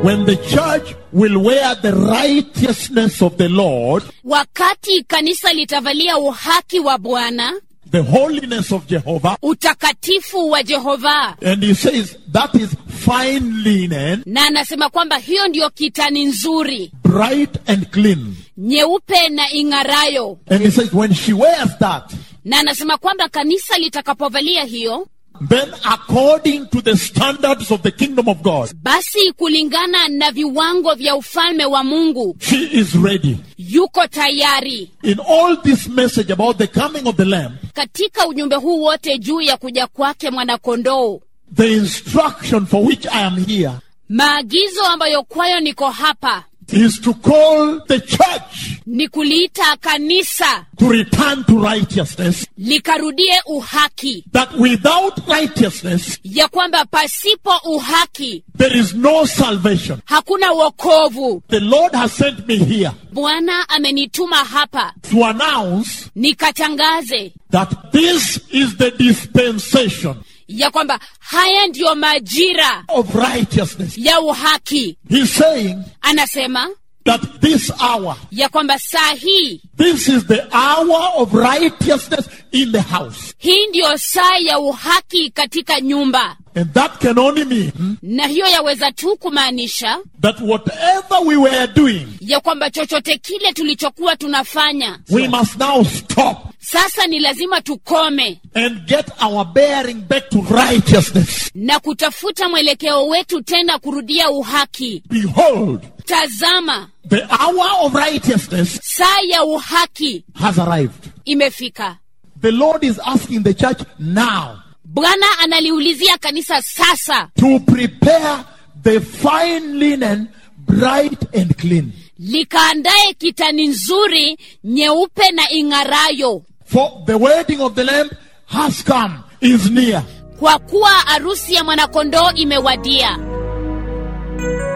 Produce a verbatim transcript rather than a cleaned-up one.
when the church will wear the righteousness of the Lord, wakati kanisa litavalia uhaki wa Bwana, the holiness of Jehovah, utakatifu wa Jehova. and he says that is fine linen, Na anasema kwamba hiyo ndio kitani nzuri, bright and clean. nyeupe na ingarayo. And he says when she wears that, Na anasema kwamba kanisa litakapovalia hiyo, then according to the standards of the kingdom of God, basi kulingana na viwango vya ufalme wa Mungu, she is ready. yuko tayari. In all this message about the coming of the Lamb, Katika ujumbe huu wote juu ya kuja kwake mwanakondoo, the instruction for which I am here maagizo ambayo kwayo niko hapa is to call the church ni kuliita kanisa to return to righteousness, likarudie uhaki, that without righteousness ya kwamba pasipo uhaki there is no salvation. hakuna wokovu. The Lord has sent me here Bwana amenituma hapa to announce nikatangaze that this is the dispensation ya kwamba haya ndiyo majira of righteousness. ya uhaki. He's saying Anasema that this hour, ya kwamba saa hii, this is the hour of righteousness in the house. hii ndiyo saa ya uhaki katika nyumba. And that can only mean Na hiyo yaweza tu kumaanisha that whatever we were doing, ya kwamba chochote kile tulichokuwa tunafanya, we must now stop sasa ni lazima tukome and get our bearing back to righteousness. na kutafuta mwelekeo wetu tena kurudia uhaki. Behold, Tazama, the hour of righteousness saa ya uhaki has arrived. imefika. The Lord is asking the church now Bwana analiulizia kanisa sasa to prepare the fine linen, bright and clean. likaandae kitani nzuri, nyeupe na ingarayo, For the wedding of the Lamb has come, is near. kwa kuwa arusi ya mwanakondoo imewadia.